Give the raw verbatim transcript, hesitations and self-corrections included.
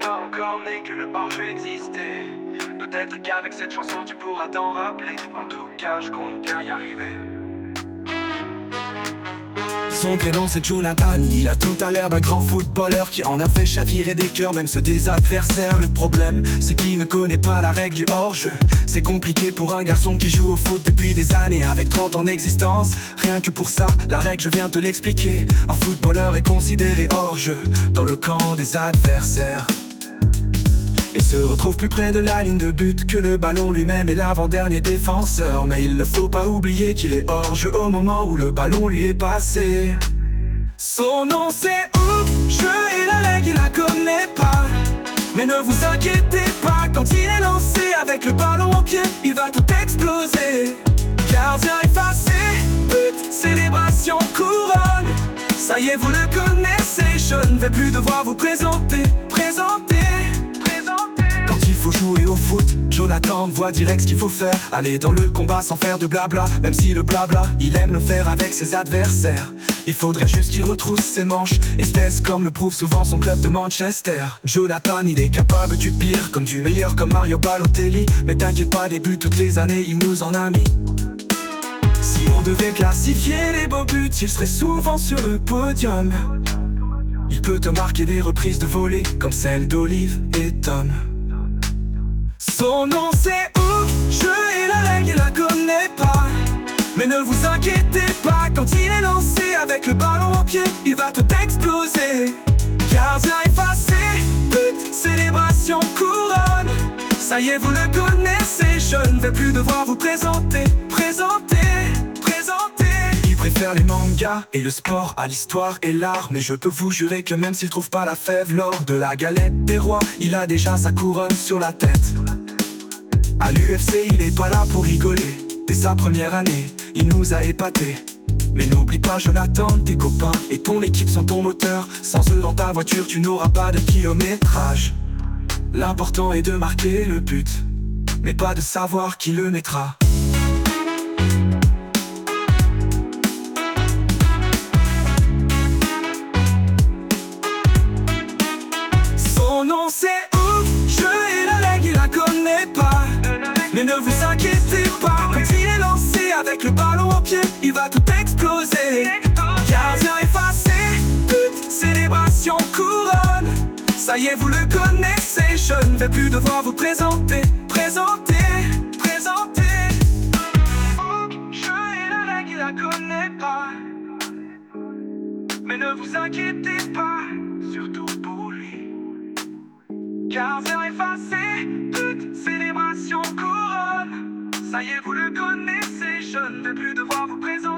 pas encore né que le hors-jeu existait. Peut-être qu'avec cette chanson tu pourras t'en rappeler. En tout cas je compte bien y arriver. Son prénom c'est Jonathan, il a tout à l'air d'un grand footballeur qui en a fait chavirer des cœurs, même ceux des adversaires. Le problème c'est qu'il ne connaît pas la règle du hors-jeu. C'est compliqué pour un garçon qui joue au foot depuis des années avec trente ans d'existence. Rien que pour ça, la règle je viens te l'expliquer. Un footballeur est considéré hors-jeu dans le camp des adversaires et se retrouve plus près de la ligne de but que le ballon lui-même est l'avant-dernier défenseur. Mais il ne faut pas oublier qu'il est hors-jeu au moment où le ballon lui est passé. Son nom c'est hors-jeu et la règle il la connaît pas. Mais ne vous inquiétez pas, quand il est lancé avec le ballon au pied, il va tout exploser. Gardien effacé, but, célébration, couronne. Ça y est vous le connaissez, je ne vais plus devoir vous présenter, présenter. Quand il faut jouer au foot, Jonathan voit direct ce qu'il faut faire. Aller dans le combat sans faire de blabla. Même si le blabla, il aime le faire avec ses adversaires. Il faudrait juste qu'il retrousse ses manches, espèce comme le prouve souvent son club de Manchester. Jonathan, il est capable du pire, comme du meilleur, comme Mario Balotelli. Mais t'inquiète pas, des buts toutes les années, il nous en a mis. Si on devait classifier les beaux buts, il serait souvent sur le podium. Il peut te marquer des reprises de volée, comme celle d'Olive et Tom. Son nom c'est hors-jeu et la règle il la connaît pas. Mais ne vous inquiétez pas, quand il est lancé avec le ballon au pied, il va tout exploser. Gardien effacé, but, célébration, couronne. Ça y est vous le connaissez, je ne vais plus devoir vous présenter, présenter, présenter. Il préfère les mangas et le sport à l'histoire et l'art. Mais je peux vous jurer que même s'il trouve pas la fève lors de la galette des rois, il a déjà sa couronne sur la tête. À l'U F C il est pas là pour rigoler. Dès sa première année, il nous a épatés. Mais n'oublie pas Jonathan, tes copains et ton équipe sont ton moteur. Sans eux dans ta voiture tu n'auras pas de kilométrage. L'important est de marquer le but, mais pas de savoir qui le mettra. Son nom c'est hors-jeu et la règle il la connaît pas. Mais ne vous inquiétez pas, quand il est lancé avec le ballon au pied, il va tout exploser. Gardien effacé, but, célébration, couronne. Ça y est vous le connaissez, je ne vais plus devoir vous présenter, présenter, présenter. Hors-jeu et la règle il la connaît pas. Mais ne vous inquiétez pas, surtout pour lui. Gardien effacé, but, célébration, couronne. Ça y est vous le connaissez, je ne vais plus devoir vous présenter.